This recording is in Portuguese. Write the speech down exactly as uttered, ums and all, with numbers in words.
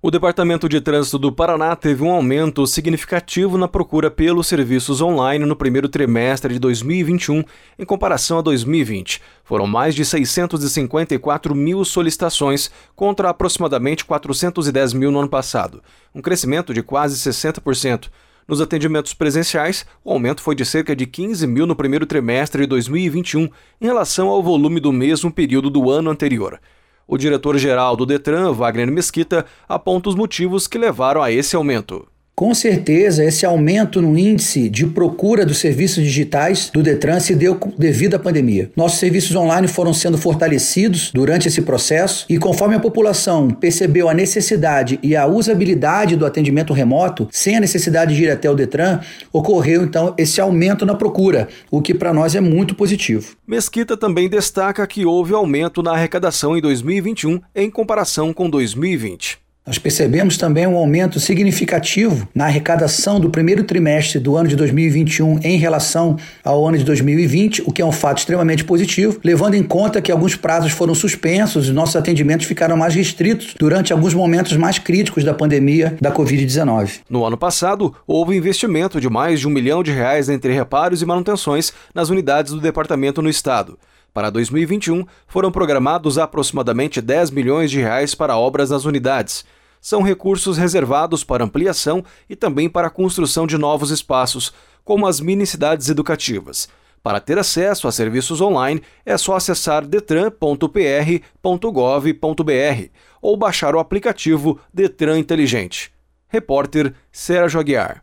O Departamento de Trânsito do Paraná teve um aumento significativo na procura pelos serviços online no primeiro trimestre de dois mil e vinte e um, em comparação a dois mil e vinte. Foram mais de seiscentos e cinquenta e quatro mil solicitações, contra aproximadamente quatrocentos e dez mil no ano passado, um crescimento de quase sessenta por cento. Nos atendimentos presenciais, o aumento foi de cerca de quinze mil no primeiro trimestre de dois mil e vinte e um, em relação ao volume do mesmo período do ano anterior. O diretor-geral do Detran, Wagner Mesquita, aponta os motivos que levaram a esse aumento. Com certeza, esse aumento no índice de procura dos serviços digitais do Detran se deu devido à pandemia. Nossos serviços online foram sendo fortalecidos durante esse processo e, conforme a população percebeu a necessidade e a usabilidade do atendimento remoto, sem a necessidade de ir até o Detran, ocorreu então esse aumento na procura, o que para nós é muito positivo. Mesquita também destaca que houve aumento na arrecadação em dois mil e vinte e um em comparação com dois mil e vinte. Nós percebemos também um aumento significativo na arrecadação do primeiro trimestre do ano de dois mil e vinte e um em relação ao ano de dois mil e vinte, o que é um fato extremamente positivo, levando em conta que alguns prazos foram suspensos e nossos atendimentos ficaram mais restritos durante alguns momentos mais críticos da pandemia da covid dezenove. No ano passado, houve investimento de mais de um milhão de reais entre reparos e manutenções nas unidades do departamento no estado. Para dois mil e vinte e um, foram programados aproximadamente dez milhões de reais para obras nas unidades. São recursos reservados para ampliação e também para a construção de novos espaços, como as mini-cidades educativas. Para ter acesso a serviços online, é só acessar detran ponto p r ponto gov ponto b r ou baixar o aplicativo Detran Inteligente. Repórter Sérgio Aguiar.